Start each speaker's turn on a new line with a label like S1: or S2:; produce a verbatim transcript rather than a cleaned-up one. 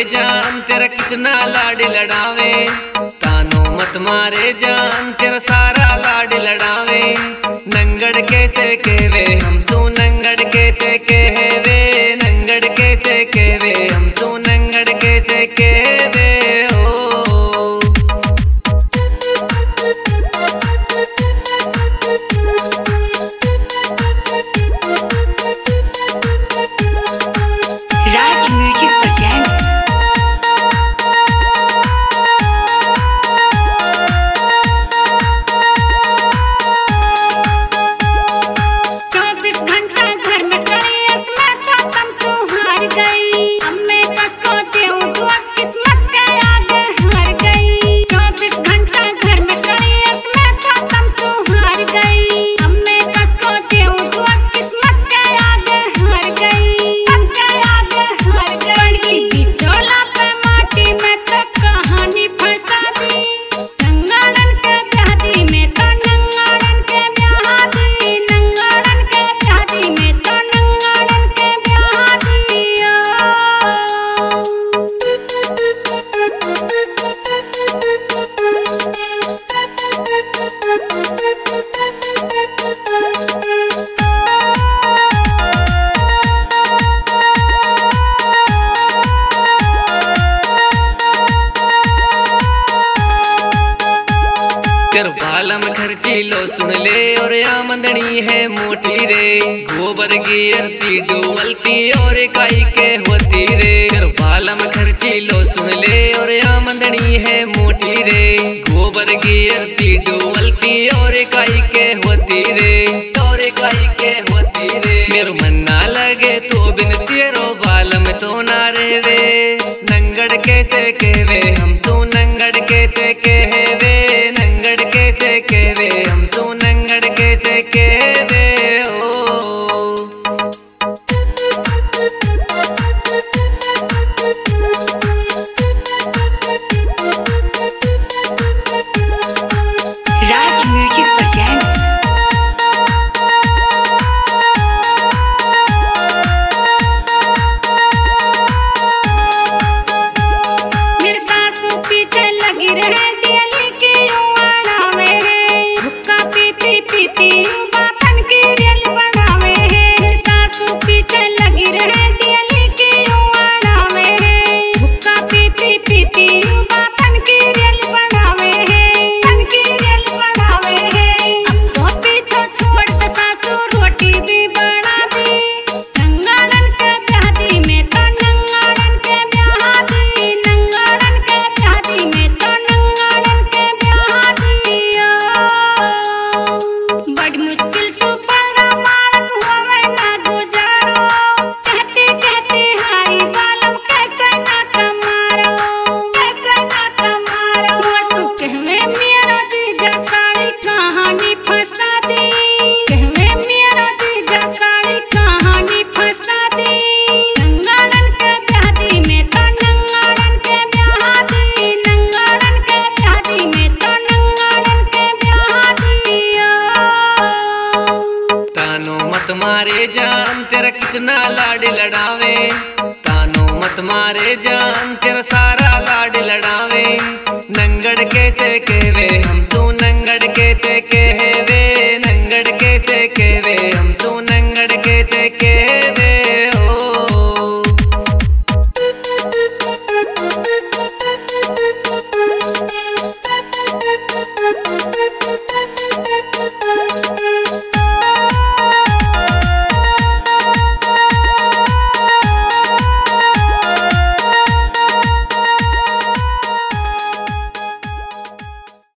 S1: जान तेरा कितना लाड लड़ावे, तानो मत मारे जान तेरा सारा लाड लड़ावे। नंगड़ कैसे कहवे हम सू नंगड़ कैसे कहवे, नंगड़ कैसे कहवे हम सू नंगड़ कैसे कहवे हो।
S2: Raj music presents.
S1: तेरे बालम खर्ची लो सुन ले और आमदनी है मोटी रे, गोबर की अरती डुबलती और काई के होती रे। तेरे बालम खर्ची लो सुन ले और आमदनी है मोटी रे, गोबर की अरती डुबलती और काई के होती रे, और काई के होती रे। मेरे मन ना लगे तो बिन तेरो बालम तो ना रेवे, नंगड़ कैसे कहवे हम सू नंगड़ कैसे कहवे, नंगड़ कैसे कहवे हम सू नंगड़ कैसे कहवे हो।
S2: Raj music presents.
S3: मेरे सासू पीछे लगी रहे दियली की युवाना में, हुक्का पीती पीती बातन की रेल बनावे है। मेरे सासू पीछे लगी रहे दियली की युवाना में, हुक्का पीती पीती बातन की रेल बनावे है, तन की रेल बनावे है। अब तो पीछे छोड़ के सासू रोटी भी बना दी, नंगाड़न के ब्याह दी में तो नंगाड़न के ब्याह दी, नंगाड़न के ब्याह दी में तो नंगाड़न के ब्याह दिया। बड़ी मुश्किल से पड़ा मालक होवे ना गुजारो, कहती कहती हाय बालम कैसे ना कमारो, कैसे ना कमारो। वस्तु कहवे मेरा जीजा सारी कहानी फंसा दी, कहवे मेरा जीजा सारी कहानी फंसा दी। नंगाड़न के ब्याह दी में तो नंगाड़न के ब्याह दी, नंगाड़न के ब्याह दी में तो नंगाड़न के ब्याह दिया।
S1: तानो मत मारे जान तेरा कितना लाड लड़ावे, तानो मत मारे जान तेरा सारा लाड लड़ावे। नंगड़ कैसे कहवे हम सू नंगड़ कैसे कहवे।